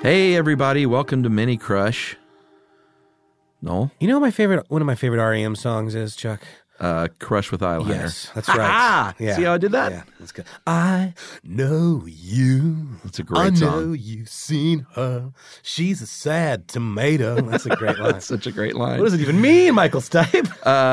Hey, everybody. Welcome to Mini Crush. Noel? You know what one of my favorite REM songs is, Chuck? Crush with Eyeliner. Yes, that's right. Yeah. See how I did that? Yeah, that's good. I know you. That's a great song. I know you've seen her. She's a sad tomato. That's a great line. That's such a great line. What does it even mean, Michael Stipe?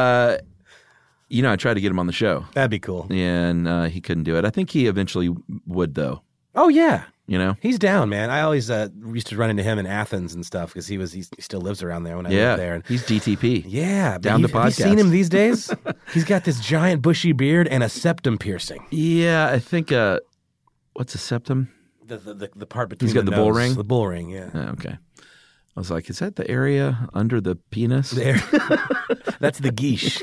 I tried to get him on the show. That'd be cool. And he couldn't do it. I think he eventually would, though. Oh, yeah. You know? He's down, man. I always used to run into him in Athens and stuff because he still lives around there when I lived there. And he's DTP. Yeah. Down to podcast. Have you seen him these days? He's got this giant bushy beard and a septum piercing. Yeah, I think, what's a septum? The part between He's got the nose, bull ring? The bull ring, yeah. Oh, okay. I was like, is that the area under the penis? There. That's the guiche.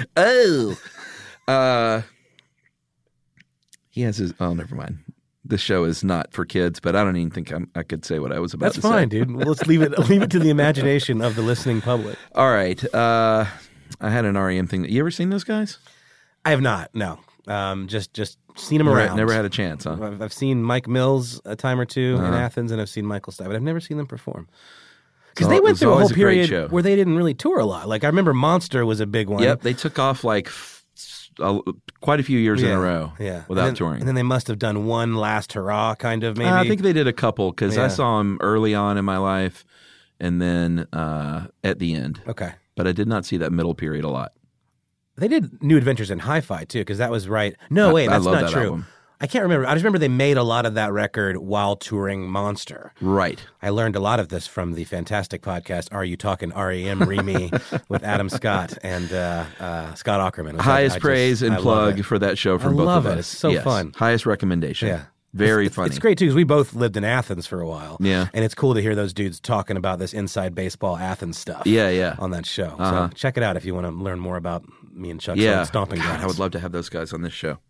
He has his, never mind. This show is not for kids, but I don't even think I could say what I was about to say. That's fine, dude. Let's leave it to the imagination of the listening public. All right. I had an REM thing. You ever seen those guys? I have not, no. Just seen them around. Never had a chance, huh? I've seen Mike Mills a time or two in Athens, and I've seen Michael Stipe, but I've never seen them perform. Because they went through a whole period where they didn't really tour a lot. Like, I remember Monster was a big one. Yep, they took off like quite a few years in a row without touring. And then they must have done one last hurrah, kind of, maybe. I think they did a couple, because I saw them early on in my life and then at the end. Okay. But I did not see that middle period a lot. They did New Adventures in Hi-Fi, too, because that was right. No, wait, that's not true. Album. I can't remember. I just remember they made a lot of that record while touring Monster. Right. I learned a lot of this from the fantastic podcast, Are You Talking REM Remy with Adam Scott and Scott Aukerman. Highest praise and plug for that show from both of us. I love it. It's so fun. Highest recommendation. Yeah. Very funny. It's great, too, because we both lived in Athens for a while. Yeah. And it's cool to hear those dudes talking about this inside baseball Athens stuff. Yeah. On that show. So check it out if you want to learn more about me and Chuck's stomping grounds. I would love to have those guys on this show.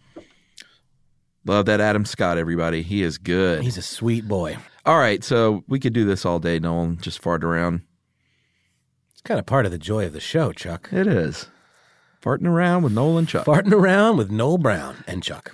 Love that Adam Scott, everybody. He is good. He's a sweet boy. All right, so we could do this all day, Nolan, just fart around. It's kind of part of the joy of the show, Chuck. It is. Farting around with Noel and Chuck. Farting around with Noel Brown and Chuck.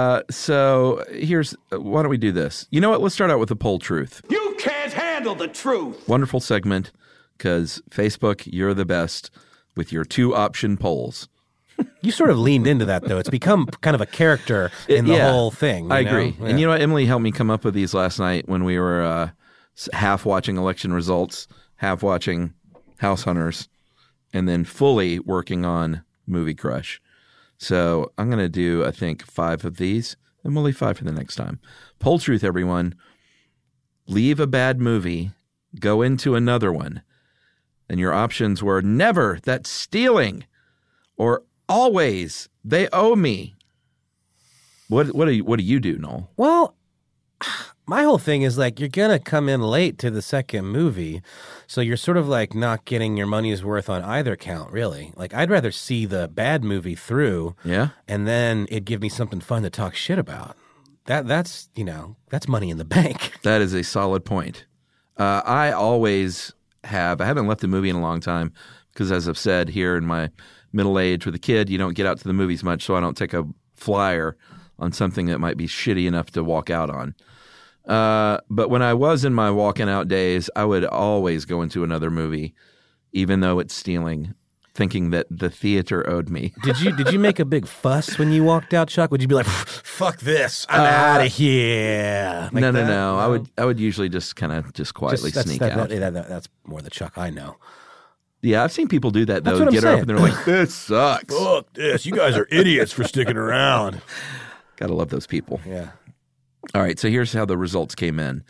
So here's, why don't we do this? You know what? Let's start out with the poll truth. You can't handle the truth. Wonderful segment, because Facebook, you're the best with your 2-option polls. You sort of leaned into that, though. It's become kind of a character in the whole thing. I agree. Yeah. And you know what? Emily helped me come up with these last night when we were half watching election results, half watching House Hunters, and then fully working on Movie Crush. So I'm going to do, I think, 5 of these, and we'll leave 5 for the next time. Poll truth, everyone. Leave a bad movie, go into another one. And your options were never, that's stealing, or always, they owe me. What do you do, Noel? Well, my whole thing is like, you're going to come in late to the second movie, so you're sort of like not getting your money's worth on either count, really. Like, I'd rather see the bad movie through, and then it'd give me something fun to talk shit about. That's money in the bank. That is a solid point. I always have. I haven't left the movie in a long time because, as I've said, here in my middle age with a kid, you don't get out to the movies much, so I don't take a flyer on something that might be shitty enough to walk out on. But when I was in my walking out days, I would always go into another movie, even though it's stealing, thinking that the theater owed me. Did you make a big fuss when you walked out, Chuck? Would you be like, "Fuck this, I'm out of here"? Like no. I would usually just kind of quietly sneak out. That's more the Chuck I know. Yeah, I've seen people do that, though. That's what Get I'm up and they're like, this sucks. Fuck this. You guys are idiots for sticking around. Gotta love those people. Yeah. All right, so here's how the results came in.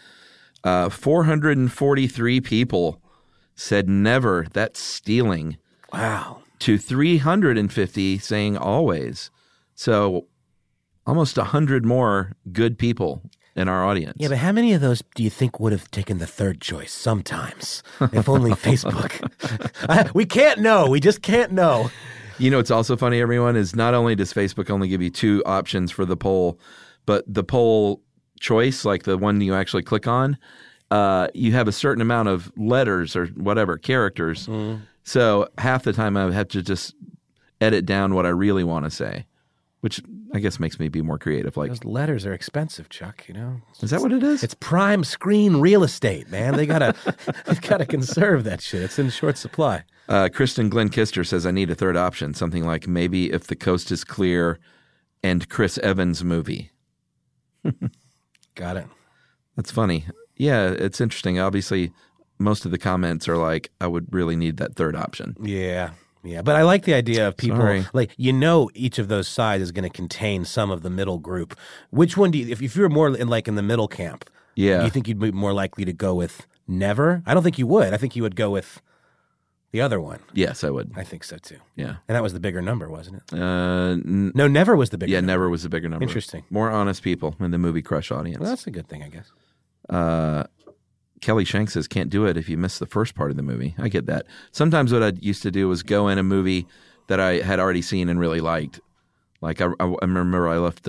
443 people said never, that's stealing. Wow. To 350 saying always. So almost 100 more good people in our audience. Yeah, but how many of those do you think would have taken the third choice sometimes? If only Facebook. We can't know. We just can't know. You know what's also funny, everyone, is not only does Facebook only give you 2 options for the poll, but the poll choice, like the one you actually click on, you have a certain amount of letters or whatever, characters. So half the time I have to just edit down what I really want to say. which I guess makes me be more creative. Like, Those letters are expensive, Chuck. is that what it is? It's prime screen real estate, man. They've got to conserve that shit. It's in short supply. Kristen Glenn Kister says, I need a third option. Something like maybe If the Coast is Clear and Chris Evans movie. Got it. That's funny. Yeah, it's interesting. Obviously, most of the comments are like, I would really need that third option. Yeah. Yeah, but I like the idea of people Sorry. like each of those sides is going to contain some of the middle group. Which one do you, if you're more in the middle camp? Yeah. Do you think you'd be more likely to go with never? I don't think you would. I think you would go with the other one. Yes, I would. I think so too. Yeah. And that was the bigger number, wasn't it? No, Never was the bigger. yeah, number. never was a bigger number. Interesting. More honest people in the Movie Crush audience. Well, that's a good thing, I guess. Kelly Shank says, can't do it if you miss the first part of the movie. I get that. Sometimes what I used to do was go in a movie that I had already seen and really liked. Like I remember I left,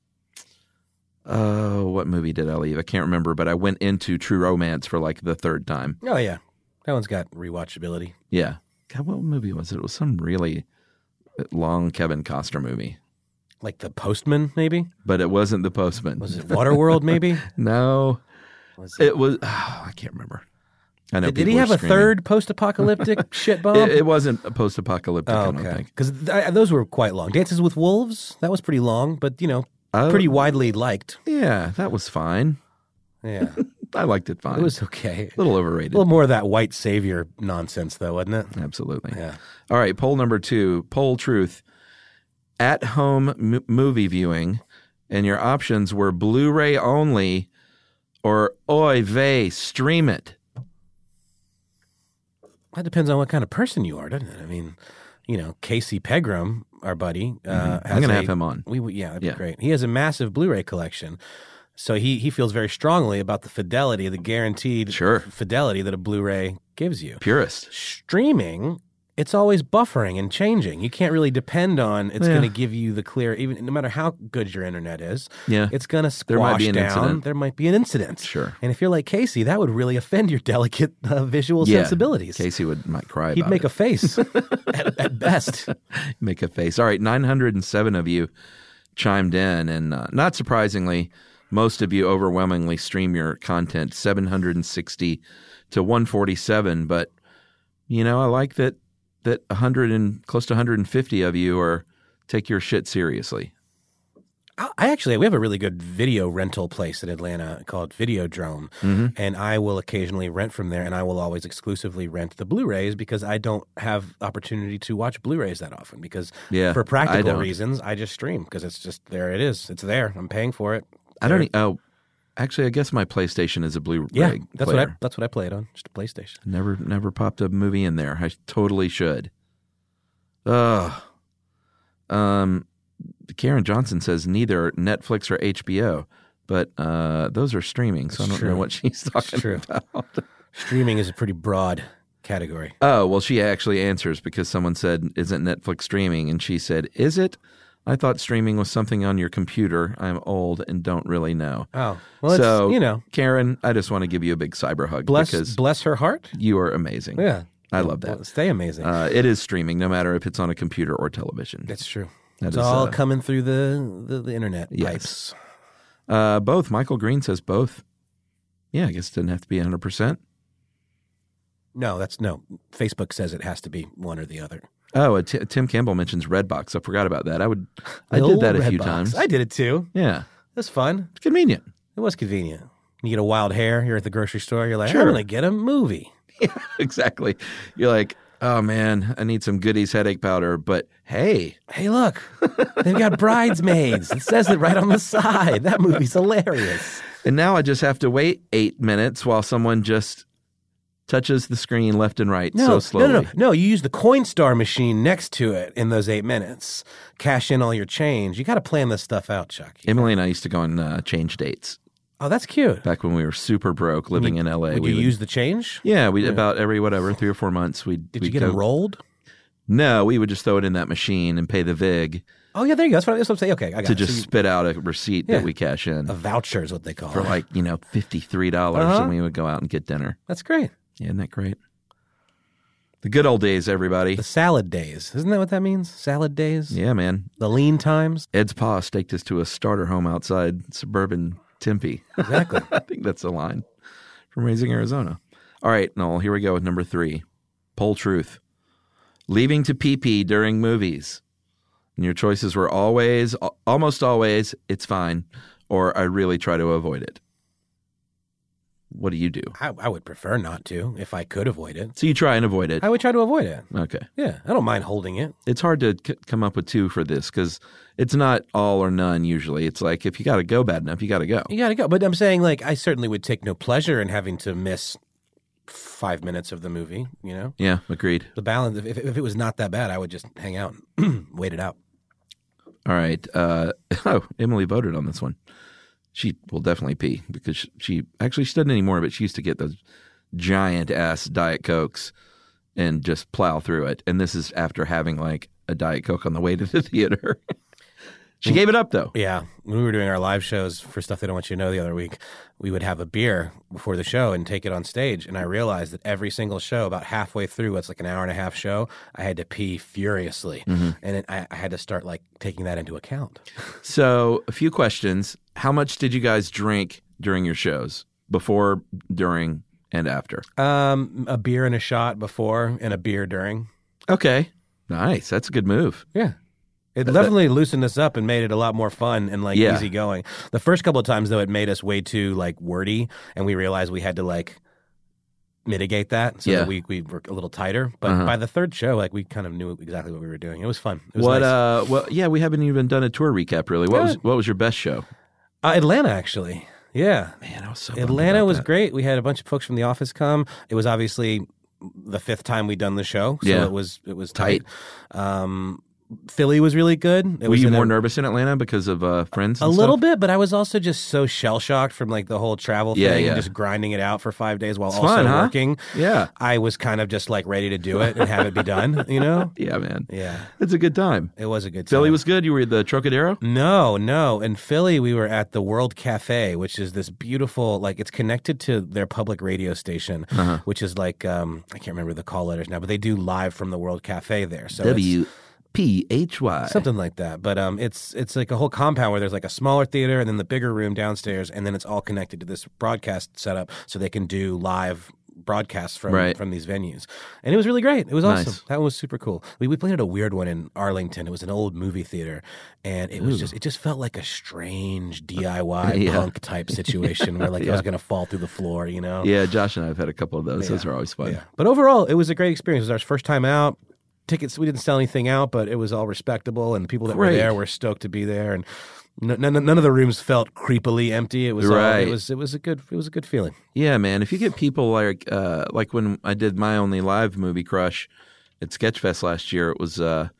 what movie did I leave? I can't remember, but I went into True Romance for like the third time. Oh yeah, that one's got rewatchability. Yeah. God, what movie was it? It was some really long Kevin Costner movie. Like The Postman, maybe? But it wasn't The Postman. Was it Waterworld, maybe? No. Was It was, I can't remember. I know. Did he people have were a screaming. third post-apocalyptic shit bomb? It wasn't a post-apocalyptic, I don't okay. think. Because those were quite long. Dances with Wolves, that was pretty long, but, Oh. pretty widely liked. Yeah, that was fine. Yeah. I liked it fine. It was okay. a little A overrated. little more of that white savior nonsense, though, wasn't it? Absolutely. Yeah. All right, poll number 2, Poll Truth. At-home movie viewing, and your options were Blu-ray only or oy vey, stream it. That depends on what kind of person you are, doesn't it? I mean, Casey Pegram, our buddy, I'm going to have him on. That'd be great. He has a massive Blu-ray collection. So he feels very strongly about the fidelity, the guaranteed fidelity that a Blu-ray gives you. Purist. Streaming, it's always buffering and changing. You can't really depend on it's going to give you the clear, even no matter how good your internet is. Yeah. It's going to squash There might be an down. incident. There might be an incident. Sure. And if you're like Casey, that would really offend your delicate visual sensibilities. Casey might cry He'd about make it. a face at best. Make a face. All right, 907 of you chimed in, and not surprisingly, most of you overwhelmingly stream your content, 760 to 147. But, I like that 100 and close to 150 of you take your shit seriously. We have a really good video rental place in Atlanta called Videodrome, and I will occasionally rent from there, and I will always exclusively rent the Blu-rays because I don't have opportunity to watch Blu-rays that often because for practical reasons, I just stream because it's just, there it is. It's there. I'm paying for it. Actually, I guess my PlayStation is a Blu-ray that's player. what I play it on, just a PlayStation. Never popped a movie in there. I totally should. Karen Johnson says neither Netflix or HBO, but those are streaming, so I don't know what she's talking about. Streaming is a pretty broad category. Oh, well, she actually answers because someone said, isn't Netflix streaming? And she said, is it? I thought streaming was something on your computer. I'm old and don't really know. Oh, well, so, Karen, I just want to give you a big cyber hug because bless her heart. You are amazing. Yeah. I love that. Well, stay amazing. It is streaming, no matter if it's on a computer or television. That's true. It's all coming through the internet pipes. Both. Michael Green says both. Yeah, I guess it didn't have to be 100%. No, Facebook says it has to be one or the other. Oh, Tim Campbell mentions Redbox. I forgot about that. I did that a few times. I did it too. Yeah. That's fun. It's convenient. It was convenient. You get a wild hair, you're at the grocery store, you're like, Sure. I'm going to get a movie. Yeah, exactly. You're like, oh man, I need some Goodies headache powder, but hey, look, they've got Bridesmaids. It says it right on the side. That movie's hilarious. And now I just have to wait 8 minutes while someone just touches the screen left and right so slowly. No, you use the Coinstar machine next to it in those 8 minutes. Cash in all your change. You got to plan this stuff out, Chuck. Emily and I used to go on change dates. Oh, that's cute. Back when we were super broke living in LA. Would you use the change? Yeah, about every 3 or 4 months. Did you get enrolled? No, we would just throw it in that machine and pay the VIG. Oh, yeah, there you go. That's what I'm saying. Okay, I got to it. just spit out a receipt that we cash in. A voucher is what they call for it. like, $53, and we would go out and get dinner. That's great. Yeah, isn't that great? The good old days, everybody. The salad days. Isn't that what that means? Salad days? Yeah, man. The lean times? Ed's pa staked us to a starter home outside suburban Tempe. Exactly. I think that's a line from Raising Arizona. All right, Noel, here we go with number 3. Poll truth. Leaving to pee-pee during movies. And your choices were almost always, it's fine, or I really try to avoid it. What do you do? I would prefer not to if I could avoid it. So you try and avoid it. I would try to avoid it. Okay. Yeah, I don't mind holding it. It's hard to come up with 2 for this because it's not all or none usually. It's like if you got to go bad enough, you got to go. You got to go. But I'm saying, like, I certainly would take no pleasure in having to miss 5 minutes of the movie, you know? Yeah, agreed. The balance, if it was not that bad, I would just hang out and wait it out. All right. Emily voted on this one. She will definitely pee because she doesn't anymore, but she used to get those giant ass Diet Cokes and just plow through it. And this is after having like a Diet Coke on the way to the theater. She gave it up though. Yeah. When we were doing our live shows for Stuff They Don't Want You to Know the other week, we would have a beer before the show and take it on stage. And I realized that every single show, about halfway through, it's like an hour and a half show, I had to pee furiously. Mm-hmm. And I had to start like taking that into account. So a few questions. How much did you guys drink during your shows? Before, during, and after? A beer and a shot before and a beer during. Okay. Nice. That's a good move. Yeah. It definitely loosened us up and made it a lot more fun and like Yeah. easygoing. The first couple of times though, it made us way too like wordy, and we realized we had to like mitigate that so Yeah. that we were a little tighter. But by the third show, like we kind of knew exactly what we were doing. It was fun. It was nice. Well, yeah, we haven't even done a tour recap really. What was your best show? Atlanta, actually. Yeah. Man, I was so bummed Atlanta about was that. great. We had a bunch of folks from The Office come. It was obviously the 5th time we'd done the show, so Yeah. it was tight. Philly was really good. Were you more nervous in Atlanta because of friends? A And little stuff? bit, but I was also just so shell shocked from like the whole travel Yeah, thing yeah. and just grinding it out for 5 days while It's also fun, huh? working. Yeah. I was kind of just like ready to do it and have it be done. You know? Yeah, man. Yeah, It's a good time. it was a good time. Philly was good. You were at the Trocadero? No. In Philly, we were at the World Cafe, which is this beautiful, like it's connected to their public radio station, which is like, I can't remember the call letters now, but they do live from the World Cafe there. So it's WPHY. something like that. But it's like a whole compound where there's like a smaller theater and then the bigger room downstairs, and then it's all connected to this broadcast setup so they can do live broadcasts from these venues. And it was really great. It was awesome. Nice. That was super cool. We played at a weird one in Arlington. It was an old movie theater, and it was it just felt like a strange DIY Yeah. punk type situation where like I was going to fall through the floor, you know? Yeah, Josh and I have had a couple of those. Those are always fun. Yeah. But overall, it was a great experience. It was our first time out. Tickets, we didn't sell anything out, but it was all respectable, and the people that were Great. there were stoked to be there, and none of the rooms felt creepily empty. It was Right. it was a good feeling. Yeah, man. If you get people like when I did my only live movie crush at Sketchfest last year, it was I'm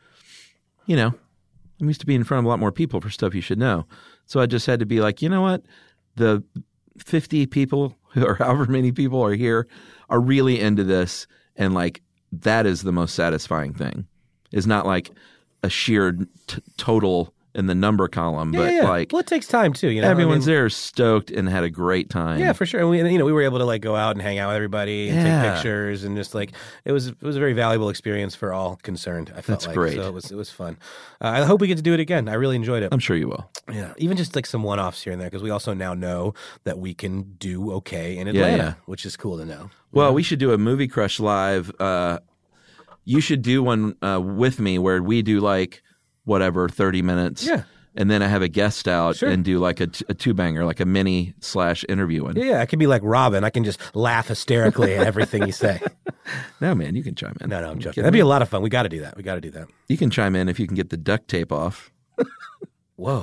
used to being in front of a lot more people for stuff you should know. So I just had to be like, you know what? The 50 people or however many people are here are really into this, and like that is the most satisfying thing. It's not like a sheer total in the number column, but like well, it takes time too. You know, everyone's there stoked and had a great time. Yeah, for sure. And we were able to like go out and hang out with everybody and take pictures, and just like it was a very valuable experience for all concerned. I felt That's like great. So it was fun. I hope we get to do it again. I really enjoyed it. I'm sure you will. Yeah, even just like some one-offs here and there, because we also now know that we can do okay in Atlanta, which is cool to know. Well, we should do a Movie Crush live. You should do one with me where we do like whatever 30 minutes. Yeah. And then I have a guest out and do like a two-banger, like a mini/interview one. Yeah, I can be like Robin. I can just laugh hysterically at everything you say. No, man, you can chime in. No, I'm joking. That'd be a lot of fun. We got to do that. You can chime in if you can get the duct tape off. Whoa.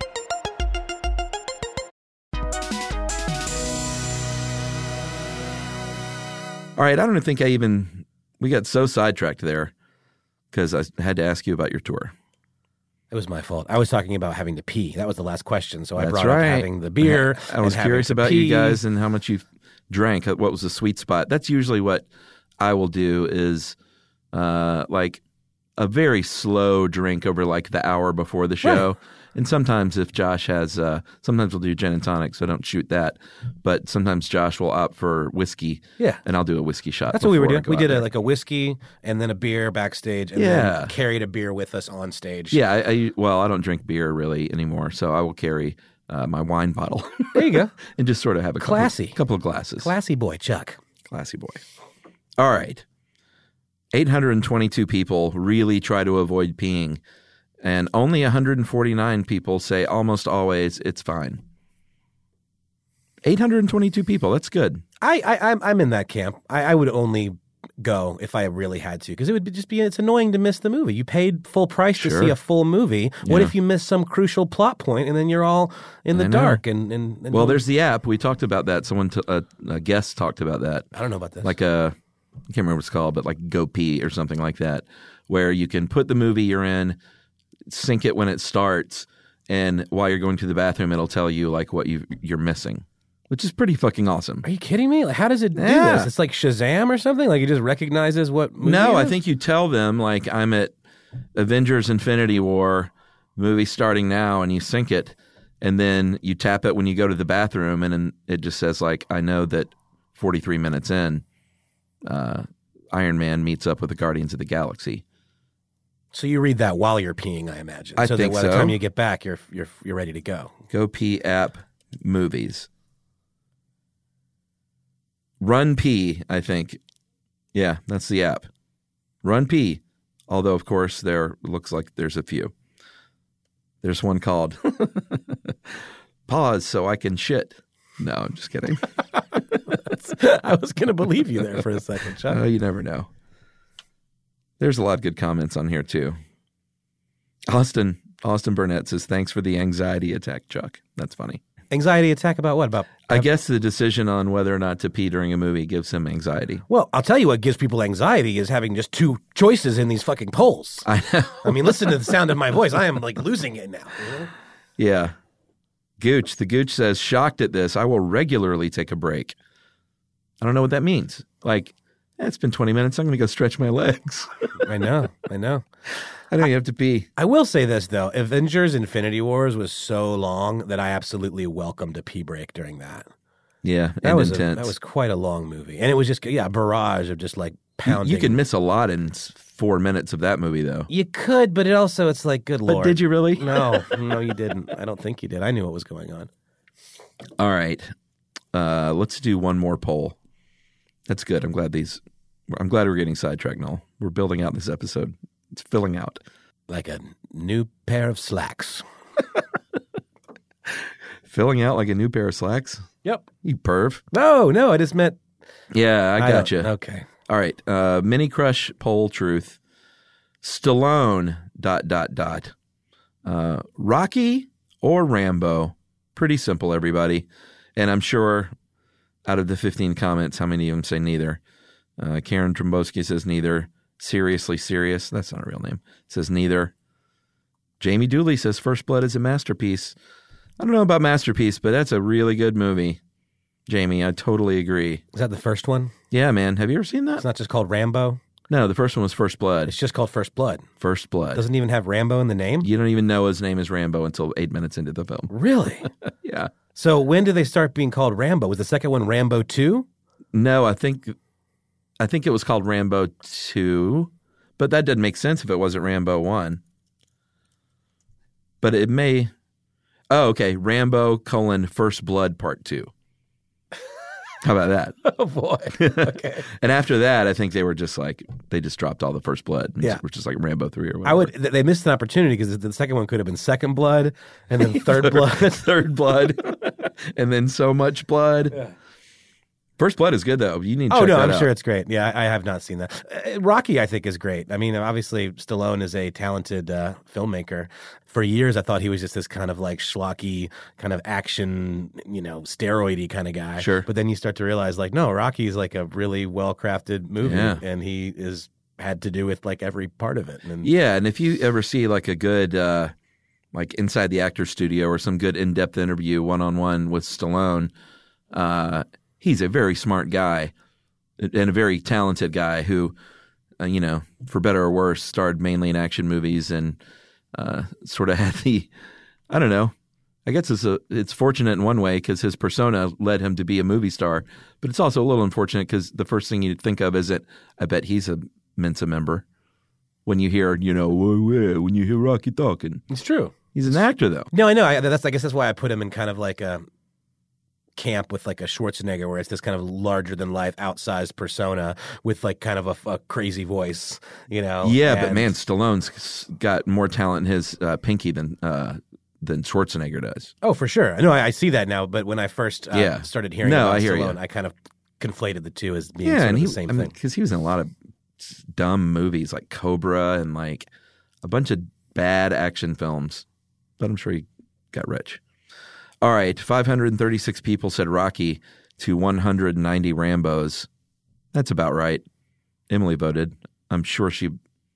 All right, I don't think we got so sidetracked there because I had to ask you about your tour. It was my fault. I was talking about having to pee. That was the last question. So I That's brought right. up having the beer. I was and curious having to about pee. you guys and how much you drank. What was the sweet spot? That's usually what I will do is like a very slow drink over like the hour before the show. And sometimes if Josh has, sometimes we'll do gin and tonic, so don't shoot that. But sometimes Josh will opt for whiskey. Yeah. And I'll do a whiskey shot. That's what we were before I doing. go We out did there. like a whiskey and then a beer backstage, and Yeah. then carried a beer with us on stage. Yeah, I don't drink beer really anymore, so I will carry my wine bottle. There you go. And just sort of have a Classy. couple of glasses. Classy boy, Chuck. Classy boy. All right. 822 people really try to avoid peeing, and only 149 people say almost always it's fine. 822 people. That's good. I'm in that camp. I would only go if I really had to, because it would just be, it's annoying to miss the movie. You paid full price to Sure. see a full movie. What Yeah. if you miss some crucial plot point and then you're all in the I know. dark? And Well, there's the app. We talked about that. Someone, a guest talked about that. I don't know about this. Like I can't remember what it's called, but like Go Pee or something like that, where you can put the movie you're in, sync it when it starts, and while you're going to the bathroom, it'll tell you like what you're missing, which is pretty fucking awesome. Are you kidding me? Like, how does it do Yeah. this? It's like Shazam or something? Like it just recognizes what movie No, it I is? think you tell them like I'm at Avengers Infinity War, movie starting now, and you sync it, and then you tap it when you go to the bathroom, and then it just says like, I know that 43 minutes in, Iron Man meets up with the Guardians of the Galaxy. So you read that while you're peeing, I imagine. I so think that by the so. time you get back, you're ready to go. Go Pee app movies. Run Pee, I think. Yeah, that's the app. Run Pee. Although, of course, there looks like there's a few. There's one called Pause So I Can Shit. No, I'm just kidding. I was going to believe you there for a second, Chuck. You never know. There's a lot of good comments on here, too. Austin Burnett says, thanks for the anxiety attack, Chuck. That's funny. Anxiety attack about what? About I guess the decision on whether or not to pee during a movie gives him anxiety. Well, I'll tell you what gives people anxiety is having just two choices in these fucking polls. I know. I mean, listen to the sound of my voice. I am like losing it now. You know? Yeah. The Gooch says, shocked at this. I will regularly take a break. I don't know what that means. Like, it's been 20 minutes. I'm going to go stretch my legs. I know. I know you have to pee. I will say this, though. Avengers Infinity Wars was so long that I absolutely welcomed a pee break during that. Yeah, That and was intense. that was quite a long movie. And it was just, a barrage of just like pounding. You can miss a lot in 4 minutes of that movie, though. You could, but it's like, good But Lord. did you really? No, you didn't. I don't think you did. I knew what was going on. All right. Let's do one more poll. That's good. I'm glad we're getting sidetracked, Noel. We're building out this episode. It's filling out. Like a new pair of slacks. Filling out like a new pair of slacks? Yep. You perv. No, I just meant. Yeah, I don't- gotcha. Okay. All right. Mini Crush poll truth. Stallone ... Rocky or Rambo? Pretty simple, everybody. And I'm sure out of the 15 comments, how many of them say neither? Karen Trombowski says neither. Seriously Serious, that's not a real name, says neither. Jamie Dooley says First Blood is a masterpiece. I don't know about masterpiece, but that's a really good movie. Jamie, I totally agree. Is that the first one? Yeah, man. Have you ever seen that? It's not just called Rambo. No, the first one was First Blood. It's just called First Blood. First Blood. Doesn't even have Rambo in the name. You don't even know his name is Rambo until 8 minutes into the film. Really? Yeah. So when did they start being called Rambo? Was the second one Rambo 2? No, I think it was called Rambo 2, but that doesn't make sense if it wasn't Rambo 1. But it may. Oh, okay. Rambo : First Blood Part 2. How about that? Oh boy. Okay. And after that, I think they were just like, they just dropped all the First Blood. Yeah. Which is like Rambo 3 or whatever. They missed an opportunity because the second one could have been Second Blood and then Third Blood. Third Blood. And then So Much Blood. Yeah. First Blood is good, though. You need to Oh, check no, that I'm out. sure it's great. Yeah, I have not seen that. Rocky, I think, is great. I mean, obviously, Stallone is a talented filmmaker. For years, I thought he was just this kind of like schlocky, kind of action, steroidy kind of guy. Sure. But then you start to realize, like, no, Rocky is like a really well-crafted movie, Yeah. and he is had to do with like every part of it. And Yeah, and if you ever see like a good, like Inside the Actors Studio or some good in-depth interview one-on-one with Stallone, he's a very smart guy and a very talented guy who, for better or worse, starred mainly in action movies and sort of had the I don't know. I guess it's fortunate in one way because his persona led him to be a movie star, but it's also a little unfortunate because the first thing you'd think of is that I bet he's a Mensa member. When you hear, when you hear Rocky talking. It's true. He's an actor, though. No, I know. I guess that's why I put him in kind of like a camp with like a Schwarzenegger, where it's this kind of larger than life, outsized persona with like kind of a crazy voice, Yeah, but man, Stallone's got more talent in his pinky than Schwarzenegger does. Oh, for sure. No, I see that now. But when I first started hearing about Stallone, I kind of conflated the two as being sort of the same thing. Because he was in a lot of dumb movies like Cobra and like a bunch of bad action films, but I'm sure he got rich. All right, 536 people said Rocky to 190 Rambos. That's about right. Emily voted. I'm sure she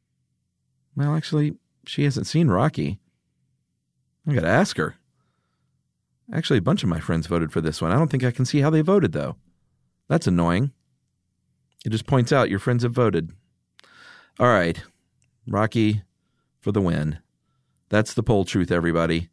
hasn't seen Rocky. I got to ask her. Actually, a bunch of my friends voted for this one. I don't think I can see how they voted, though. That's annoying. It just points out your friends have voted. All right. Rocky for the win. That's the poll truth, everybody.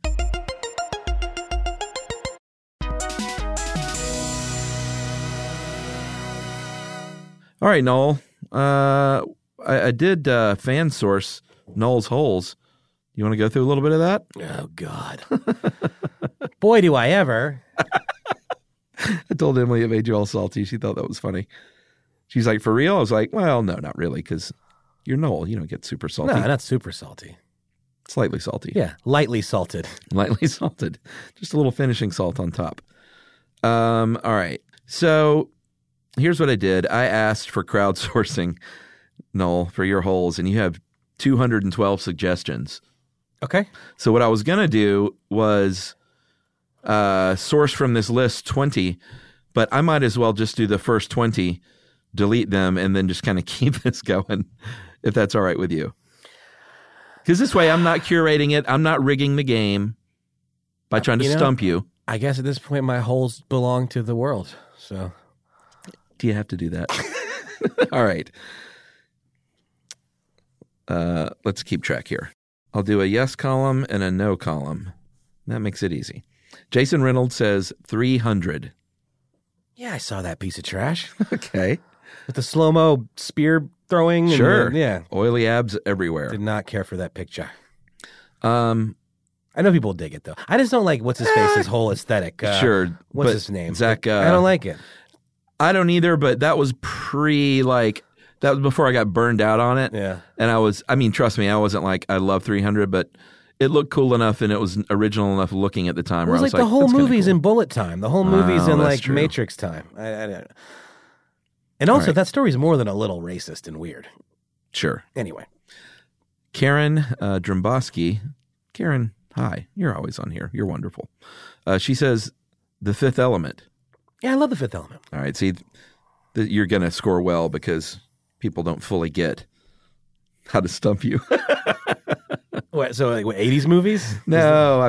All right, Noel. I did fan source Noel's Holes. You want to go through a little bit of that? Oh, God. Boy, do I ever. I told Emily it made you all salty. She thought that was funny. She's like, for real? I was like, well, no, not really, because you're Noel. You don't get super salty. No, not super salty. Slightly salty. Yeah, lightly salted. Lightly salted. Just a little finishing salt on top. All right. So here's what I did. I asked for crowdsourcing, Noel, for your holes, and you have 212 suggestions. Okay. So what I was going to do was source from this list 20, but I might as well just do the first 20, delete them, and then just kind of keep this going, if that's all right with you. Because this way I'm not curating it. I'm not rigging the game by trying to stump you. I guess at this point my holes belong to the world. So do you have to do that? All right. Let's keep track here. I'll do a yes column and a no column. That makes it easy. Jason Reynolds says 300. Yeah, I saw that piece of trash. Okay. With the slow-mo spear throwing. Sure. And yeah. Oily abs everywhere. Did not care for that picture. I know people dig it, though. I just don't like what's-his-face's whole aesthetic. Sure. What's his name? Zach. I don't like it. I don't either, but that was that was before I got burned out on it. Yeah. And trust me, I wasn't like, I love 300, but it looked cool enough and it was original enough looking at the time. It was like the whole movie's in bullet time. The whole movie's in like true. Matrix time. And also, that story's more than a little racist and weird. Sure. Anyway. Karen Dromboski. Karen, hi. You're always on here. You're wonderful. She says, The Fifth Element. Yeah, I love The Fifth Element. All right. See, you're going to score well because people don't fully get how to stump you. What, so like 80s movies? No,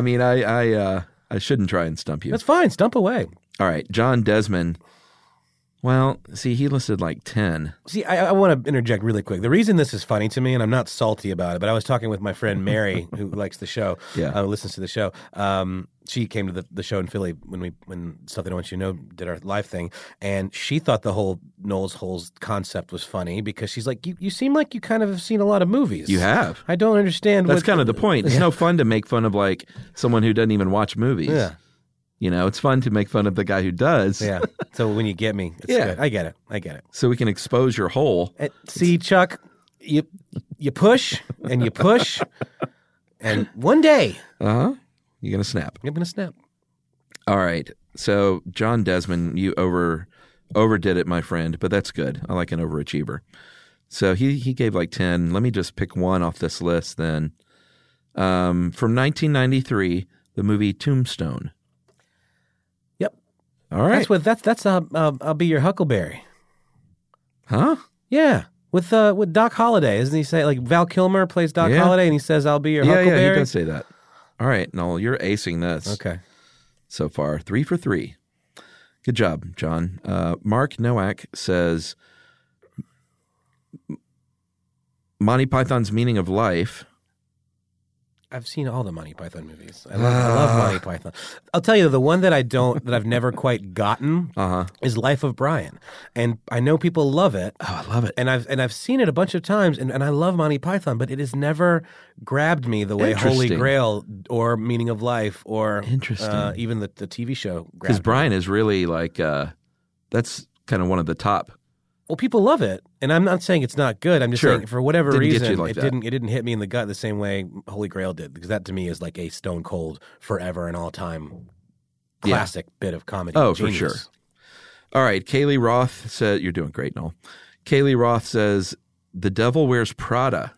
I shouldn't try and stump you. That's fine. Stump away. All right. John Desmond. Well, see, he listed like 10. See, I want to interject really quick. The reason this is funny to me, and I'm not salty about it, but I was talking with my friend Mary, who likes the show, listens to the show. She came to the show in Philly when Something I Want You to Know did our live thing, and she thought the whole Noel's Holes concept was funny because she's like, you seem like you kind of have seen a lot of movies. You have. I don't understand. That's kind of the point. It's no fun to make fun of like someone who doesn't even watch movies. Yeah. It's fun to make fun of the guy who does. Yeah. So when you get me, it's good. I get it. So we can expose your hole. See, Chuck, you push and you push, and one day, you're gonna snap. I'm gonna snap. All right. So John Desmond, you overdid it, my friend, but that's good. I like an overachiever. So he gave like 10. Let me just pick one off this list then. From 1993, the movie Tombstone. All right. That's I'll be your Huckleberry. Huh? Yeah. With Doc Holliday, isn't he say like Val Kilmer plays Doc Holliday and he says I'll be your Huckleberry? Yeah, he does say that. All right, Noel, you're acing this. Okay. So far, 3 for 3. Good job, John. Mark Nowak says Monty Python's Meaning of Life. I've seen all the Monty Python movies. I love Monty Python. I'll tell you, the one that I've never quite gotten is Life of Brian. And I know people love it. Oh, I love it. And I've seen it a bunch of times, and I love Monty Python, but it has never grabbed me the way Holy Grail or Meaning of Life or even the TV show grabbed me. Because Brian is really like, that's kind of one of the top. Well, people love it, and I'm not saying it's not good. I'm just saying for whatever reason, it didn't hit me in the gut the same way Holy Grail did, because that to me is like a stone cold, forever and all time classic bit of comedy. Oh, genius. for sure. All right, Kaylee Roth said, "You're doing great, Noel." Kaylee Roth says, "The Devil Wears Prada."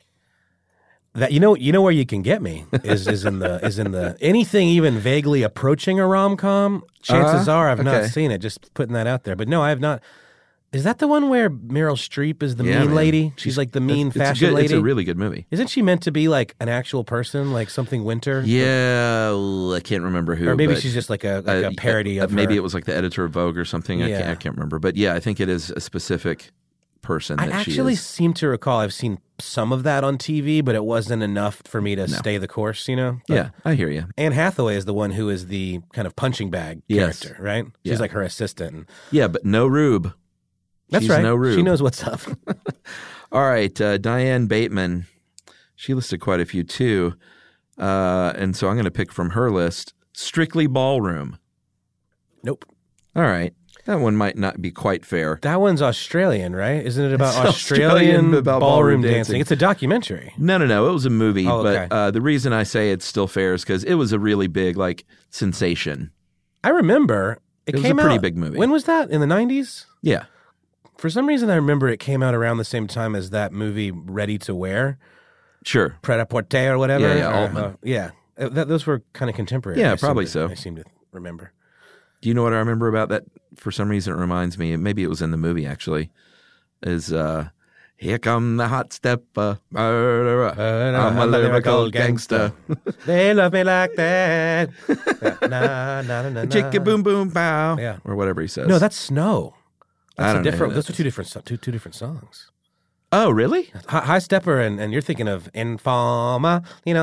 That you know where you can get me is in the anything even vaguely approaching a rom-com. Chances are I've not seen it. Just putting that out there, but no, I have not. Is that the one where Meryl Streep is the mean lady? She's like the mean fashion lady? It's a really good movie. Isn't she meant to be like an actual person, like something Winter? Yeah, I can't remember who. Or maybe she's just like a parody of maybe her. it was like the editor of Vogue or something. I can't remember. But yeah, I think it is a specific person that I actually seem to recall I've seen some of that on TV, but it wasn't enough for me to stay the course, you know? Yeah, I hear you. Anne Hathaway is the one who is the kind of punching bag character, right? She's like her assistant. Yeah, but no Rube. That's She's right. No Rube. She knows what's up. All right, Diane Bateman. She listed quite a few too, and so I'm going to pick from her list. Strictly Ballroom. Nope. All right, that one might not be quite fair. That one's Australian, right? Isn't it about It's Australian about ballroom dancing? It's a documentary. No. It was a movie, okay. but the reason I say it's still fair is because it was a really big sensation. I remember it was came a pretty out, big movie. When was that? In the 90s? Yeah. For some reason, I remember it came out around the same time as that movie Ready to Wear. Sure. Pret-a-Porter or whatever. Yeah, Altman. Yeah. Those were kind of contemporary. Yeah, probably so. I seem to remember. Do you know what I remember about that? For some reason, it reminds me, maybe it was in the movie actually, is Here Come the Hot Stepper, I'm a lyrical gangster. They love me like that. Chicka boom boom pow. Yeah. Or whatever he says. No, that's Snow. I don't know. Those are two different songs. Oh, really? High Stepper and you're thinking of Informa,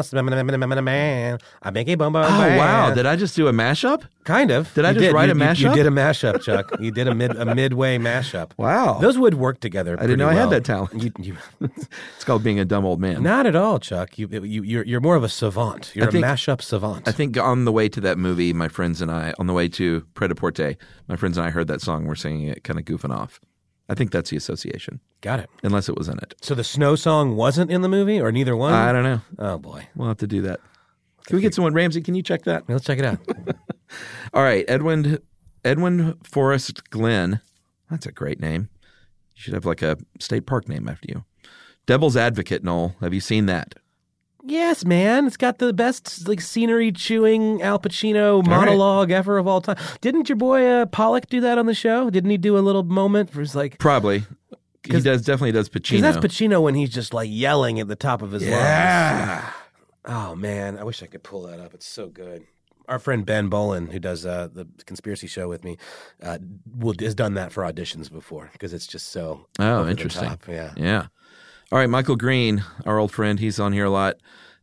man. I make a bomb. Oh, wow. Did I just do a mashup? Kind of. Did I just write a mashup? You did a mashup, Chuck. You did a midway mashup. Wow. Those would work together. I didn't know I had that talent. You It's called being a dumb old man. Not at all, Chuck. You're more of a savant. You're a mashup savant. I think on the way to that movie, my friends and I, on the way to Pret-a-Porter, my friends and I heard that song. We're singing it, kind of goofing off. I think that's the association. Got it. Unless it was in it. So the Snow song wasn't in the movie, or neither one? I don't know. Oh, boy. We'll have to do that. Can we get someone? Ramsey, can you check that? Let's check it out. All right. Edwin Forrest Glenn. That's a great name. You should have like a state park name after you. Devil's Advocate, Noel. Have you seen that? Yes, man. It's got the best scenery-chewing Al Pacino monologue ever of all time. Didn't your boy Pollock do that on the show? Didn't he do a little moment for his Probably. He definitely does Pacino. Because that's Pacino when he's just yelling at the top of his lungs. Oh, man. I wish I could pull that up. It's so good. Our friend Ben Bolin, who does the Conspiracy Show with me, has done that for auditions before because it's just so over interesting. the top. Yeah. All right, Michael Green, our old friend, he's on here a lot,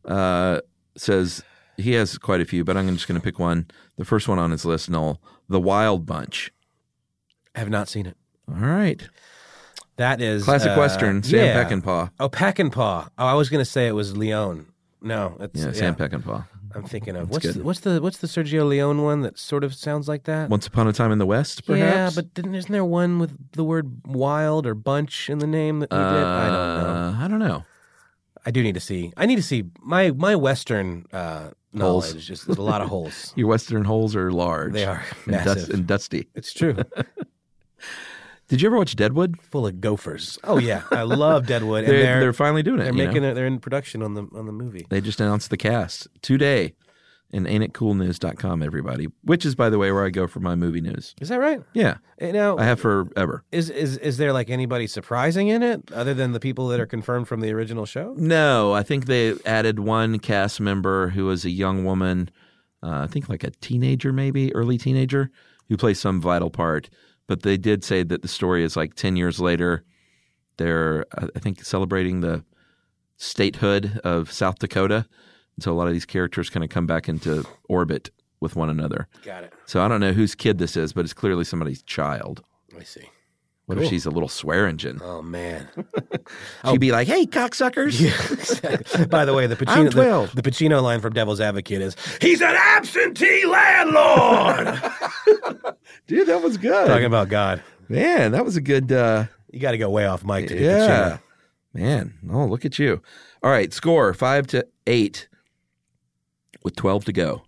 says he has quite a few, but I'm just going to pick one. The first one on his list, Noel, The Wild Bunch. I have not seen it. All right. That is... Classic Western, Sam Peckinpah. Oh, Peckinpah. Oh, I was going to say it was Leone. No. Sam Peckinpah. I'm thinking of what's the Sergio Leone one that sort of sounds like that? Once Upon a Time in the West, perhaps? Yeah, but isn't there one with the word wild or bunch in the name that we did? I don't know. I don't know. I do need to see. I need to see my Western knowledge. Just there's a lot of holes. Your Western holes are large. They are massive and dusty. It's true. Did you ever watch Deadwood? Full of gophers. Oh yeah, I love Deadwood. And they're finally doing it. They're making it. They're in production on the movie. They just announced the cast today in ain'titcoolnews.com, everybody. Which is, by the way, where I go for my movie news. Is that right? Yeah. Now I have forever. Is there anybody surprising in it other than the people that are confirmed from the original show? No, I think they added one cast member who was a young woman, I think like a teenager, maybe early teenager, who plays some vital part. But they did say that the story is 10 years later. They're, I think, celebrating the statehood of South Dakota. And so a lot of these characters kind of come back into orbit with one another. Got it. So I don't know whose kid this is, but it's clearly somebody's child. I see. What if she's a little swear engine? Oh, man. She'd be like, hey, cocksuckers. Yeah, exactly. By the way, the I'm Pacino, 12. the Pacino line from Devil's Advocate is, he's an absentee landlord! Dude, that was good. Talking about God. Man, that was a good... You got to go way off mic to do yeah. Pacino. Man, oh, look at you. All right, score 5-8 with 12 to go.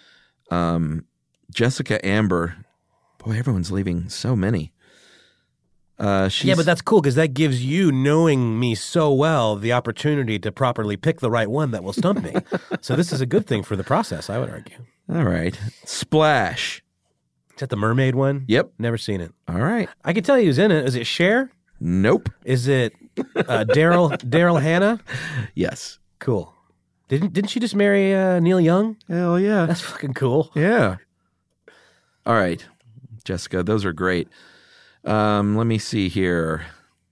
Jessica Amber. Boy, everyone's leaving so many. Yeah, but that's cool because that gives you, knowing me so well, the opportunity to properly pick the right one that will stump me. So this is a good thing for the process, I would argue. All right. Splash. Is that the mermaid one? Yep. Never seen it. All right. I can tell you who's in it. Is it Cher? Nope. Is it Daryl Hannah? Yes. Cool. Didn't she just marry Neil Young? Hell yeah. That's fucking cool. Yeah. All right. Jessica, those are great. Let me see here.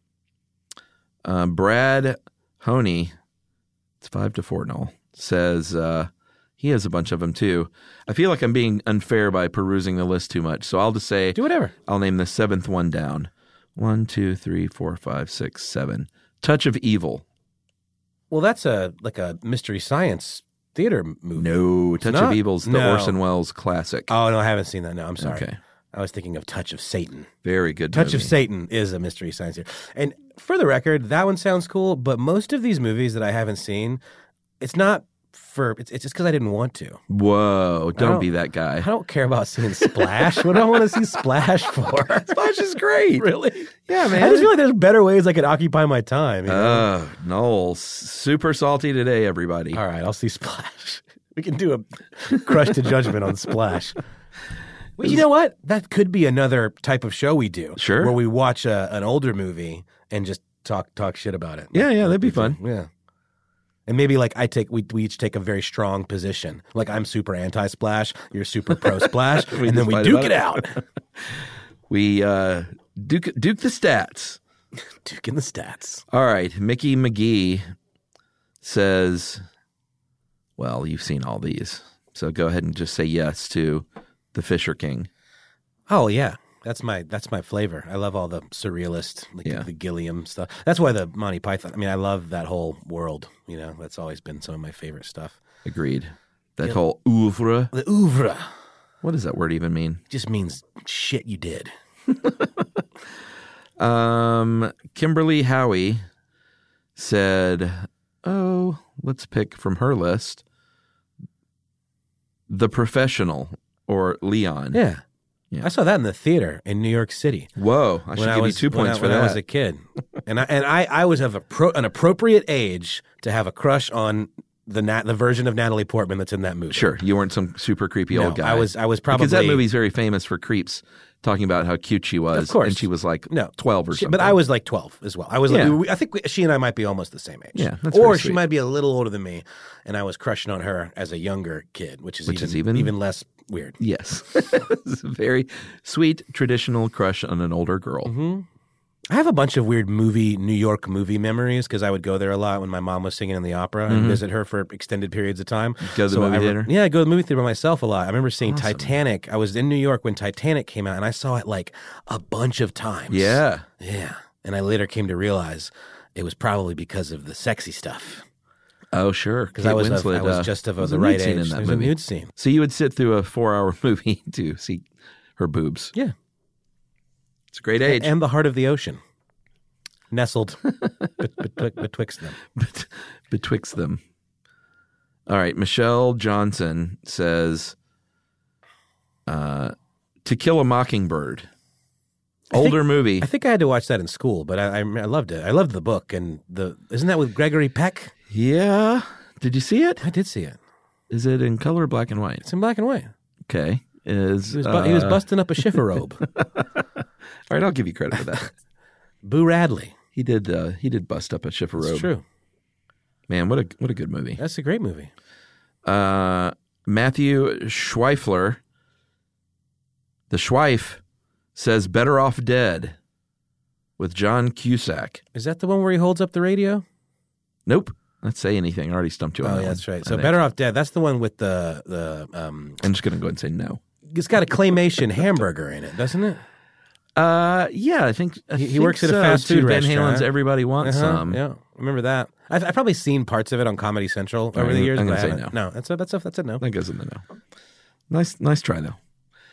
Brad Honey, it's 5-4, Noel, says he has a bunch of them too. I feel like I'm being unfair by perusing the list too much, so I'll just say Do whatever. I'll name the seventh one down. 1, 2, 3, 4, 5, 6, 7. Touch of Evil. Well, that's like a mystery science theater movie. No, Touch not? of Evil's the No. Orson Welles classic. Oh, no, I haven't seen that. No, I'm sorry. Okay. I was thinking of Touch of Satan. Very good Touch movie. of Satan is a mystery science theater. And for the record, that one sounds cool, but most of these movies that I haven't seen, it's not for, it's just because I didn't want to. Whoa, don't don't- be that guy. I don't care about seeing Splash. What do I want to see Splash for? Splash is great. Really? Yeah, man. I just feel like there's better ways I could occupy my time. You know? Noel, super salty today, everybody. All right, I'll see Splash. We can do a Crush to Judgment on Splash. Well, you know what? That could be another type of show we do. Sure. Where we watch an older movie and just talk shit about it. Yeah, yeah, that'd be we do. fun. Yeah. And maybe like we each take a very strong position. Like I'm super anti-Splash, you're super pro-Splash, We and then just we fight duke about it it. out. We duke the stats. Duke in the stats. All right, Mickey McGee says, well, you've seen all these, so go ahead and just say yes to The Fisher King. Oh yeah. That's my flavor. I love all the surrealist, like Yeah. the Gilliam stuff. That's why the Monty Python. I mean, I love that whole world. You know, that's always been some of my favorite stuff. Agreed. That whole oeuvre. The oeuvre What does that word even mean? just means shit you did. Kimberly Howie said, oh, let's pick from her list The Professional or Leon. Yeah. Yeah. I saw that in the theater in New York City. Whoa, I should give you 2 points for when that. I was a kid, and I was of an appropriate age to have a crush on the version of Natalie Portman that's in that movie. Sure, you weren't some super creepy No, old guy. I was probably because that movie's very famous for creeps talking about how cute she was. Of course. And she was like No. 12 or something. But I was like 12 as well. I was Yeah. like, I think she and I might be almost the same age. Yeah, that's or very she sweet. might be a little older than me, and I was crushing on her as a younger kid, which is even less weird. Yes. It's a very sweet, traditional crush on an older girl. Mm-hmm. I have a bunch of weird New York movie memories because I would go there a lot when my mom was singing in the opera and visit her for extended periods of time. Go to the movie theater? Yeah, I go to the movie theater by myself a lot. I remember seeing Titanic. I was in New York when Titanic came out, and I saw it like a bunch of times. Yeah. Yeah. And I later came to realize it was probably because of the sexy stuff. Oh, sure. Because I was just of the right age. in that There's movie. a nude scene. So you would sit through a 4-hour movie to see her boobs. Yeah. It's a great age. And the heart of the ocean. Nestled betwixt them. Betwixt them. All right. Michelle Johnson says, To Kill a Mockingbird. Older movie. I think I had to watch that in school, but I loved it. I loved the book. And isn't that with Gregory Peck? Yeah. Did you see it? I did see it. Is it in color or black and white? It's in black and white. Okay. He was busting up a schifferobe. All right, I'll give you credit for that. Boo Radley. He did bust up a schifferobe. That's true. Man, what a good movie. That's a great movie. Matthew Schweifler, the Schweif, says Better Off Dead with John Cusack. Is that the one where he holds up the radio? Nope. Let's say anything. I already stumped you on Oh, that yeah, one, that's right. I So think. Better Off Dead. That's the one with the I'm just going to go ahead and say no. it's got a claymation hamburger in it, doesn't it? Yeah, I think He works at a fast too. food Van restaurant. Halen's Everybody Wants Some. Yeah, remember that. I've probably seen parts of it on Comedy Central over right, the years. I'm but gonna I say haven't. no. No, that's a no. That goes in the no. Nice try though.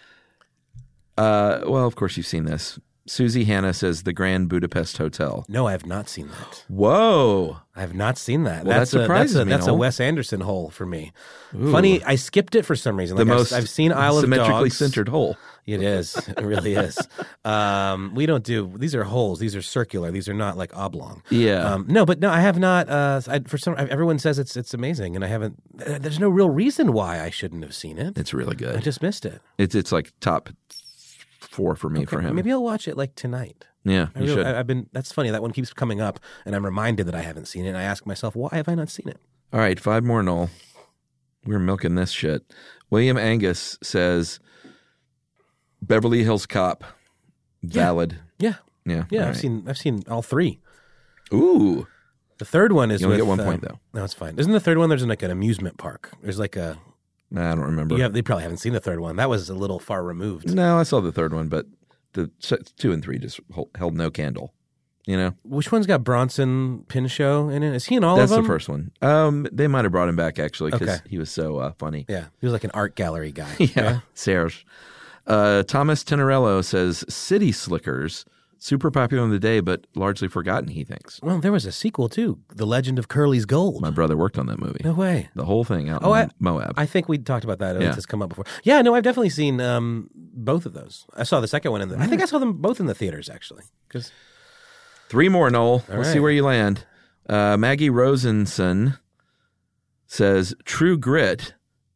Well, of course you've seen this. Susie Hannah says the Grand Budapest Hotel. No, I have not seen that. Whoa. I have not seen that. Well, that surprises me, That's a Noel. Wes Anderson hole for me. Ooh. Funny, I skipped it for some reason. The Like most I've seen Isle of symmetrically Dogs. centered hole. It is. It really is. We don't do these are holes. These are circular. These are not like oblong. Yeah. No, I have not. Everyone says it's amazing, and I haven't. There's no real reason why I shouldn't have seen it. It's really I good. just missed it. It's like top 4 for me for him. Maybe I'll watch it like tonight. Yeah, you should. I've been. That's funny. That one keeps coming up, and I'm reminded that I haven't seen it. And I ask myself, why have I not seen it? All right, 5 more, Noel. We're milking this shit. William Angus says Beverly Hills Cop. Valid. Yeah, Yeah. yeah. all I've right. seen all 3. Ooh. The third one is You only with, get 1 point, though. No, it's fine. Isn't the third one? There's like an amusement park. There's like a. Nah, I don't remember. They probably haven't seen the third one. That was a little far removed. No, I saw the third one, but the 2 and 3 just held no candle. You know? Which one's got Bronson Pinchot in it? Is he in all That's of them? the first one. They might have brought him back, actually, because Okay. he was so funny. Yeah, he was like an art gallery guy. Yeah, Serge. Thomas Tenorello says City Slickers, super popular in the day, but largely forgotten, he thinks. Well, there was a sequel too, The Legend of Curly's Gold. My brother worked on that movie. No way. The whole thing out Oh, in Moab. I think we talked about that. Yeah. It's come up before. Yeah, no, I've definitely seen both of those. I saw the second one in the. I think I saw them both in the theaters actually. Because 3 more, Noel. Let's see right. where you land. Maggie Rosenson says True Grit,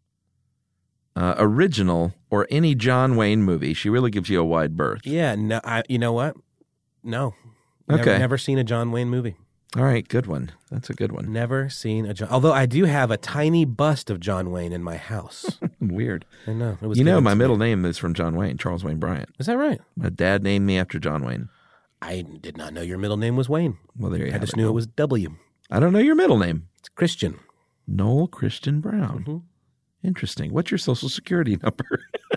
original, or any John Wayne movie. She really gives you a wide berth. yeah, no, you know what? No. Okay. Never seen a John Wayne movie. All right, good one. That's a good one. Never seen a John. Although I do have a tiny bust of John Wayne in my house. Weird. I know. It was You know, given my to me. middle name is from John Wayne, Charles Wayne Bryant. Is that right? My dad named me after John Wayne. I did not know your middle name was Wayne. Well, there you I have just it. knew it was W. I don't know your middle name. It's Christian. Noel Christian Brown. Mm-hmm. Interesting. What's your social security number?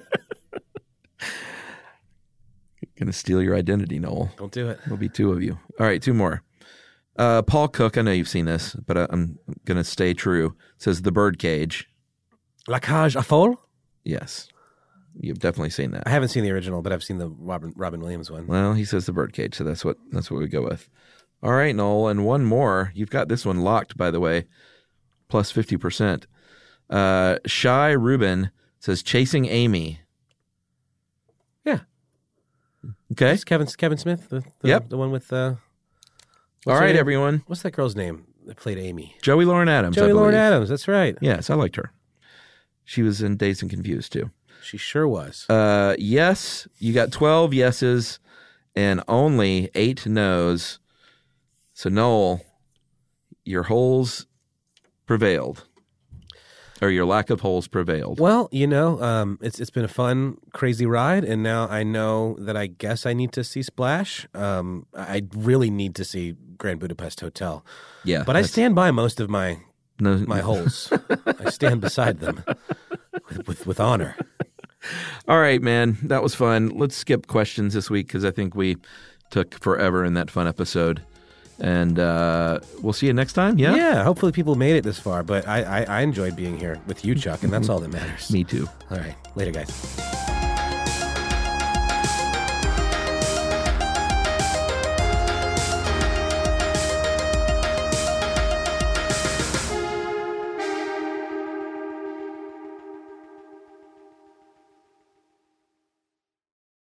Gonna steal your identity, Noel. Don't do it. There'll be 2 of you. All right, 2 more. Paul Cook, I know you've seen this, but I'm going to stay true. Says The Birdcage. La Cage aux Folles? Yes. You've definitely seen that. I haven't seen the original, but I've seen the Robin Williams one. Well, he says The Birdcage, so that's what we go with. All right, Noel, and 1 more. You've got this one locked, by the way, plus 50%. Shy Rubin says Chasing Amy. Yeah. Okay. It's Kevin Smith, Yep. the one with All her right, name? everyone. What's that girl's name that played Amy? Joey Lauren Adams. I Joey Lauren believe. Adams. That's right. Yes, I liked her. She was in Dazed and Confused, too. She sure was. Yes, you got 12 yeses and only 8 no's. So, Noel, your holes prevailed. Or your lack of holes prevailed. Well, it's been a fun, crazy ride, and now I know that I guess I need to see Splash. I really need to see Grand Budapest Hotel. Yeah. But I stand by most of my my holes. I stand beside them with honor. All right, man. That was fun. Let's skip questions this week because I think we took forever in that fun episode. And we'll see you next time. Yeah? Yeah, hopefully people made it this far, but I enjoyed being here with you, Chuck, and that's all that matters. Me too. All right. Later, guys.